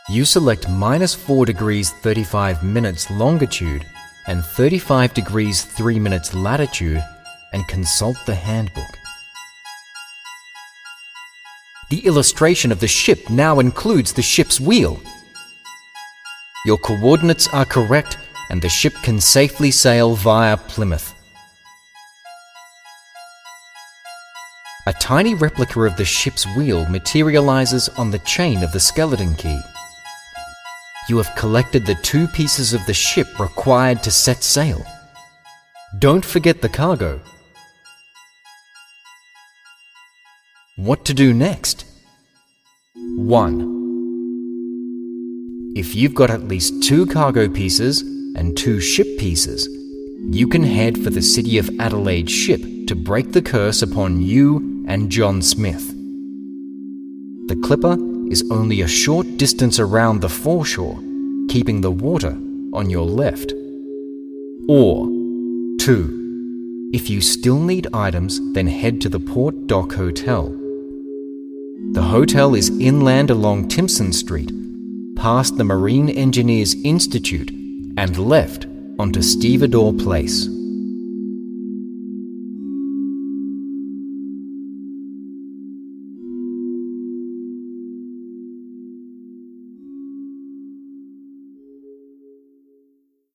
You select -4 degrees 35 minutes longitude and 35 degrees 3 minutes latitude and consult the handbook. The illustration of the ship now includes the ship's wheel. Your coordinates are correct and the ship can safely sail via Plymouth. A tiny replica of the ship's wheel materializes on the chain of the skeleton key. You have collected the 2 pieces of the ship required to set sail. Don't forget the cargo. What to do next? 1. If you've got at least 2 cargo pieces and 2 ship pieces, you can head for the City of Adelaide ship to break the curse upon you and John Smith. The Clipper is only a short distance around the foreshore, keeping the water on your left. Or 2. If you still need items, then head to the Port Dock Hotel. The hotel is inland along Timpson Street, past the Marine Engineers Institute, and left onto Stevedore Place.